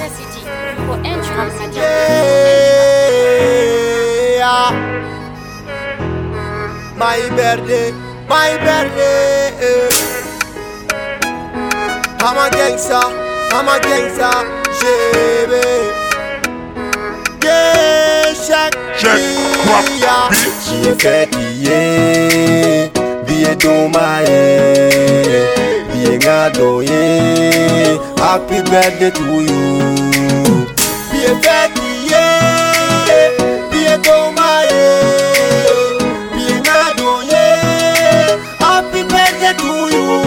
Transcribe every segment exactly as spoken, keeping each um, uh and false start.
Necessity for entrance. Yeah, my birthday, my birthday. I'm a gangster, I'm a gangster, baby. Yeah, check, check, crop, bitch. Be fatigué, be dommagé, be gadoyé. Happy birthday to you. Be fatigué, be dommagé, be gadoyé. Happy birthday to you.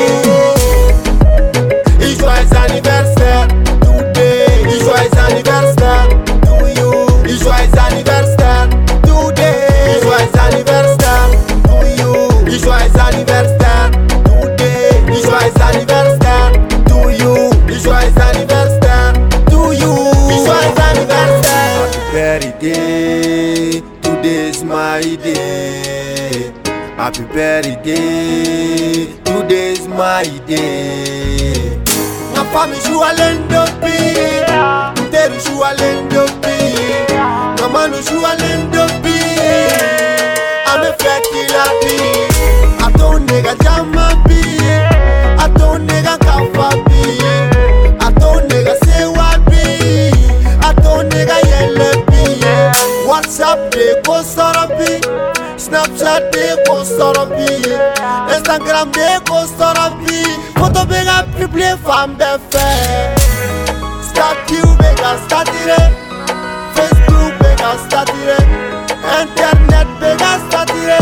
Joyeux anniversaire today, joyeux anniversaire to you. Joyeux anniversaire today, joyeux anniversaire to you. Joyeux anniversaire today, joyeux anniversaire to you. Joyeux anniversaire to you. Joyeux anniversaire. Happy birthday, today's my day. Happy birthday, today's my day. Ma femme joue à l'endopi, Terre joue à l'endopi, maman joue à l'endopi. A me fait qu'il a dit, a ton nègre jamabi, a ton nègre kafabi, a ton nègre sewabi, a ton nègre yelebi. WhatsApp de Kostarabi, Snapchat de Kostarabi, Instagram de Kostarabi. Photo bega publie femme de fer. Statue bega statire, Facebook bega statire, Internet bega statire.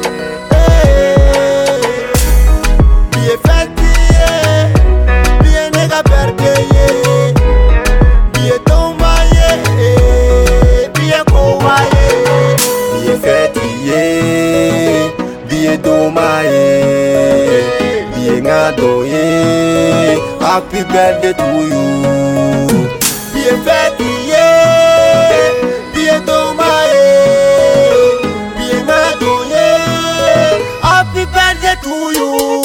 Bien fatigué, bien nega bergeye, bien tombaye, bien kowaye. Bien fatigué, bien tombaye, bien adoyé. Happy birthday to you. Bien fatigué, bien tombaye, bien adoyé. Happy birthday to you.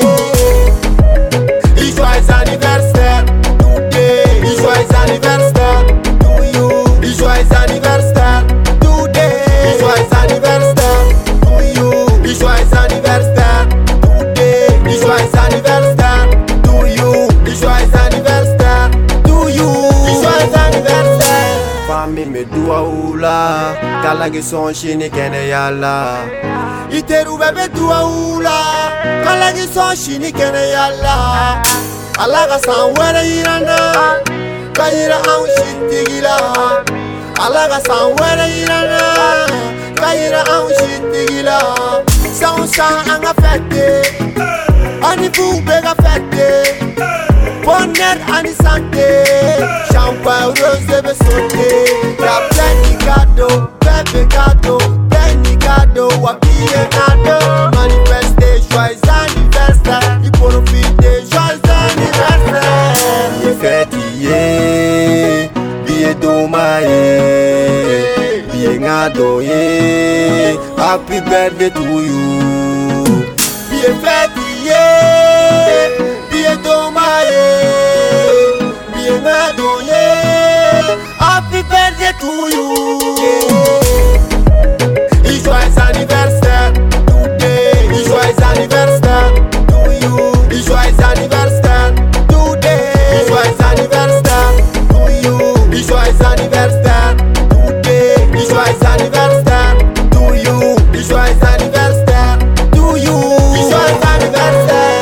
Joyeux anniversaire today, joyeux anniversaire to you. Joyeux anniversaire today, joyeux anniversaire to you. Joyeux anniversaire today, joyeux anniversaire to you. Joyeux anniversaire to you. Joyeux anniversaire. Famille me doua oula, kalagi son chini kene yalla. Iteru bebe doua oula, kalagi son chini kene yalla. Alaga san wera irana, kayira an shitigila. Alaga san wera irana, kayira an shitigila. San san anga fete, ani fu bega fete. Bonheur ani santé, champagne rose debe sauter. La pleine de cadeaux, bébé cadeau, pleine de cadeaux, wapie cadeau. Manifester, joyeux anniversaire, il profiter, joyeux anniversaire. Bien fatigué, bien dommagé, bien adoyé. Happy birthday to you. Bien fatigué, bien dommagé, bien adoyé. Happy birthday to you. Joyeux anniversaire today, joyeux anniversaire to you. Joyeux anniversaire today, joyeux anniversaire to you. Joyeux anniversaire today, joyeux anniversaire to you. Joyeux anniversaire to you. Joyeux anniversaire.